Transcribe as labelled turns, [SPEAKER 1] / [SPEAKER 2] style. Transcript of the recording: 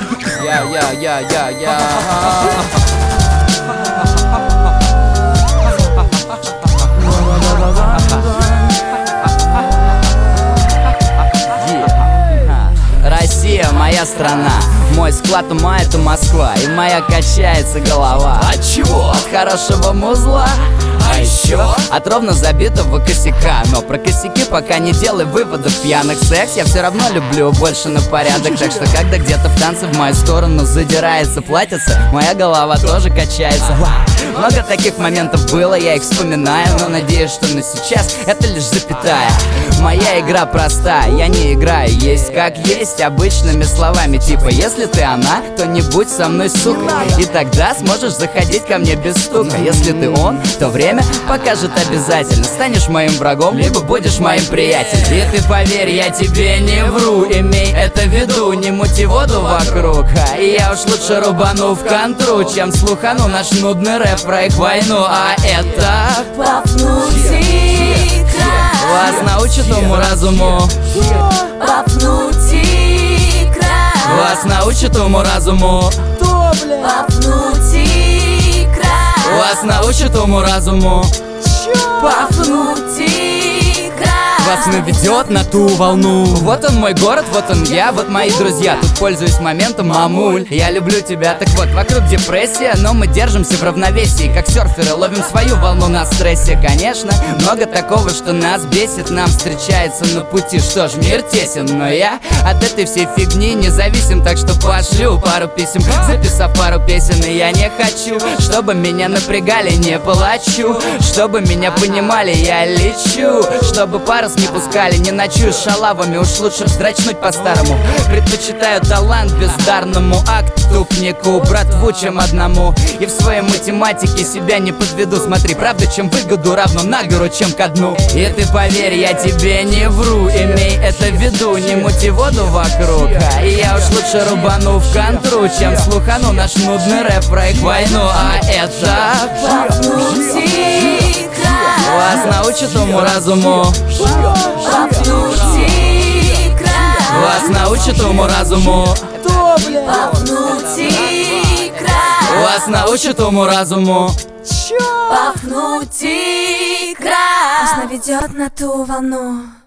[SPEAKER 1] Россия, моя страна, мой склад ума — это Москва, и моя качается голова.
[SPEAKER 2] От чего?
[SPEAKER 1] От хорошего музла,
[SPEAKER 2] а еще
[SPEAKER 1] от ровно забитого косяка. Но про косяки пока не делай выводов пьяных. Секс я все равно люблю больше на порядок. Так что когда где-то в танце в мою сторону задирается платьице, моя голова тоже качается. Много таких моментов было, я их вспоминаю, но надеюсь, что на сейчас это лишь запятая. Моя игра проста, я не играю, есть как есть, обычными словами. Типа, если ты она, то не будь со мной сукой, и тогда сможешь заходить ко мне без стука. Если ты он, то время покажет обязательно. Станешь моим врагом, либо будешь моим приятелем. И ты поверь, я тебе не вру, имей это в виду, не мути воду вокруг. И я уж лучше рубану в контру, чем слухану наш нудный рэп про их войну. А это
[SPEAKER 3] Пафнутий край.
[SPEAKER 1] вас научит уму-разуму.
[SPEAKER 3] Пафнутий край.
[SPEAKER 1] Вас научит уму-разуму.
[SPEAKER 3] Пафнутий край.
[SPEAKER 1] Вас научит уму-разуму.
[SPEAKER 3] Пафнутий край.
[SPEAKER 1] Вас наведет на ту волну. Вот он мой город, вот он я, вот мои друзья. Тут пользуюсь моментом, мамуль, я люблю тебя. Так вот, вокруг депрессия, но мы держимся в равновесии. Как серферы ловим свою волну на стрессе. Конечно, много такого, что нас бесит, нам встречается на пути. Что ж, мир тесен, но я от этой всей фигни не зависим. Так что пошлю пару писем, записав пару песен. И я не хочу, чтобы меня напрягали, не плачу. Чтобы меня понимали, я лечу. Чтобы парус не пускали, не ночую с шалавами. Уж лучше вздрачнуть по-старому. Предпочитаю талант бездарному отступнику, братву, чем одному. И в своей математике себя не подведу. Смотри, правда, чем выгоду равно на гору, чем ко дну. И ты поверь, я тебе не вру, имей это в виду, не мути воду вокруг. И я уж лучше рубану в контру, чем слухану наш нудный рэп про их войну. А это
[SPEAKER 3] Пафнутий край.
[SPEAKER 1] вас научит уму-разуму.
[SPEAKER 3] Пафнутий край.
[SPEAKER 1] Вас научит уму-разуму.
[SPEAKER 3] Пафнутий край.
[SPEAKER 1] Вас научит уму-разуму.
[SPEAKER 3] Пафнутий край. Нас наведет на ту волну.